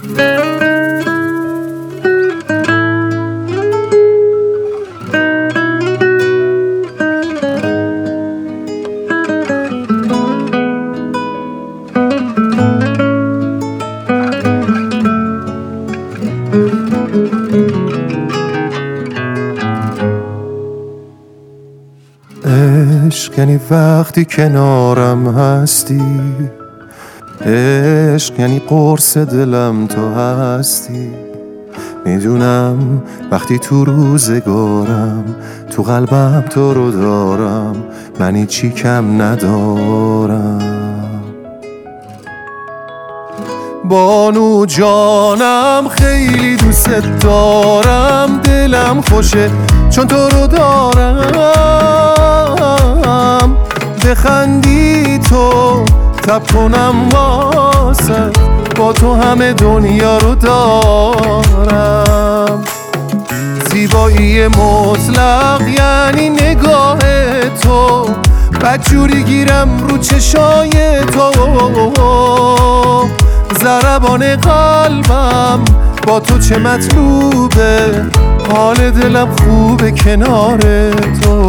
عشق یعنی وقتی کنارم هستی، عشق یعنی قرص دلم تو هستی. میدونم وقتی تو روزگارم تو قلبم تو رو دارم، من هیچی کم ندارم. بانو جانم خیلی دوست دارم، دلم خوشه چون تو رو دارم. بخندی تو تب کنم واسه، با تو همه دنیا رو دارم. زیبایی مطلق یعنی نگاه تو، بدجوری گیرم رو چشای تو. ضربان قلبم با تو چه مطلوبه، حال دلم خوبه کنار تو.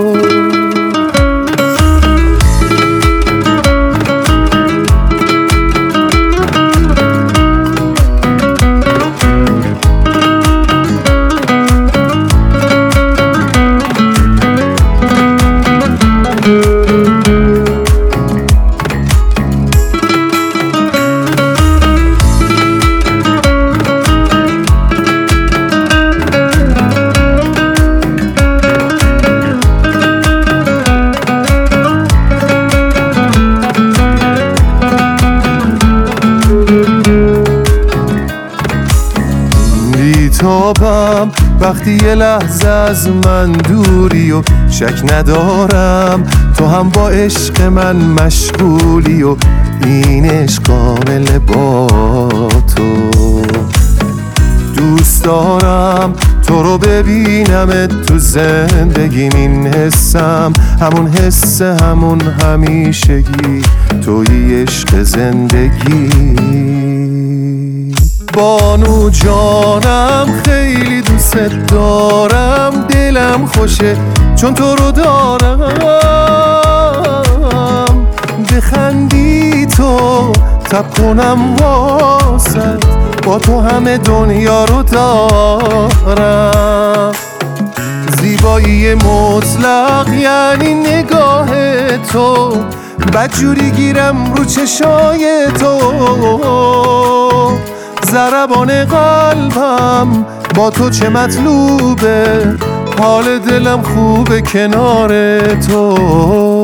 بیتابم وقتی یه لحظه از من دوری و شک ندارم تو هم با عشق من مشغولی و این عشق کامل با تو. دوست دارم تو رو ببینم تو زندگیم، این حسم همون حس همون همیشگی، توی عشق زندگی. بانو جانم خیلی دوست دارم، دلم خوشه چون تو رو دارم. بخندی تو تب کنم واسه، با تو همه دنیا رو دارم. زیبایی مطلق یعنی نگاه تو، بدجوری گیرم رو چشای تو. ضربان قلبم با تو چه مطلوبه، حال دلم خوبه کنار تو.